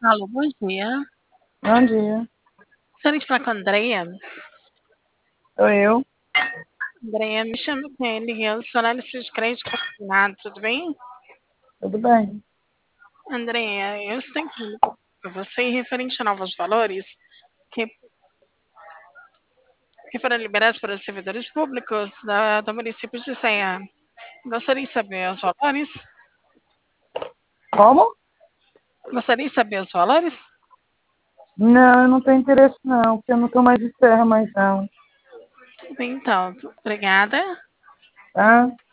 Alô, bom dia. Bom dia, Gostaria de falar com a Andrea. sou eu. Andrea, me chama Kelly, eu sou analista de crédito consignado, tudo bem? Tudo bem? Andrea, eu estou aqui para você referente a novos valores que, que foram liberados para os servidores públicos do município de Serra. Gostaria de saber os valores? Como? Gostaria de saber os valores? Não, eu não tenho interesse não, porque eu não estou mais de serra mais não. Tudo bem, então. Obrigada. Tá?